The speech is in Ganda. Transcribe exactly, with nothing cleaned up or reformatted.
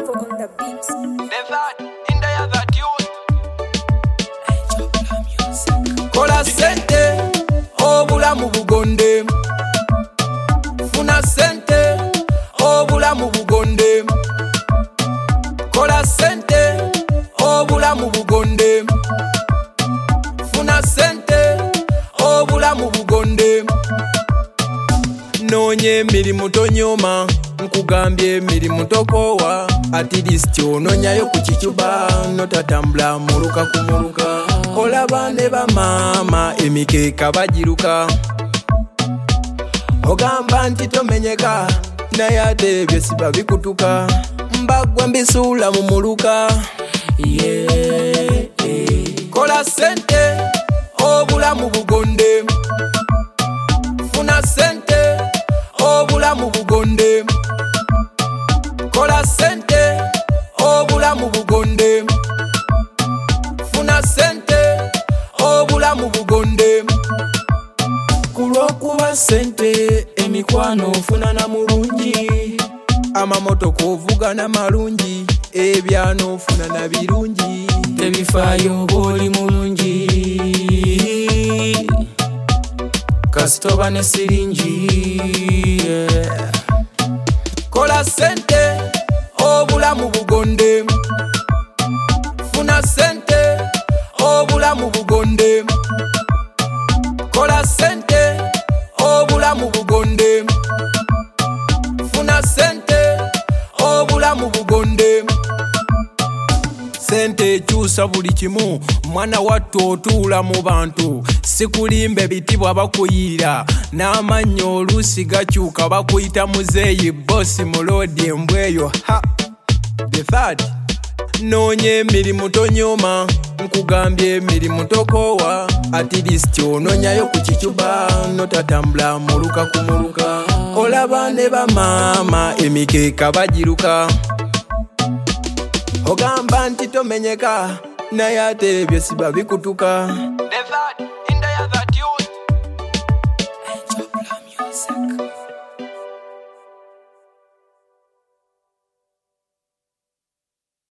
Bravo on the beats. Desert in the other tune. Kola sente obulamu bugonde. Funa sente obulamu bugonde. Kola sente obulamu bugonde. Funa sente obulamu bugonde. Nonye emirimu tonyoma, nkugambye emirimu tokowa. At least ononyayo ku kicuba, notatambula muluka ku muluka. Olaba ne bamaama emikeeka bagiruka. Ogamba nti tomenyeka, naye ate ebyo siba bikutuka. Mbagwa mbisuula mu muluka. Yeah, yeah. Kola sente obulamu bugonde. Funa sente obulamu bugonde. Kola sente obulamu bugonde. Funa sente obulamu bugonde. Kulwokuba sente emikwano funa na mulungi. Amamotoka ovuga na malungi, ebyano funa na birungi. Tebifaayo boli mulungi, kasitoba ne siringi. Yeah. Kola sente obulamu bugonde. Funa sente obulamu bugonde. Kola sente obulamu bugonde. Funa sente obulamu bugonde. Sente chusa buli kimu, mwana wattu otuula mu bantu. Sikulimba bitibwa bakuyira, n'amannyo oluusi gakyuka bakuyita muzeeyi bosi mulodi embweyo. Ha! The third. Noonya emirimu tonyoma, nkugambye emirimu tokowa. At least ononyayo ku kicuba, notatambula muluka ku muluka. Olaba ne bamaama emikeeka bagiruka. Ogamba nti tomenyeka, naye ate ebyo siba bikutuka. Desert in the other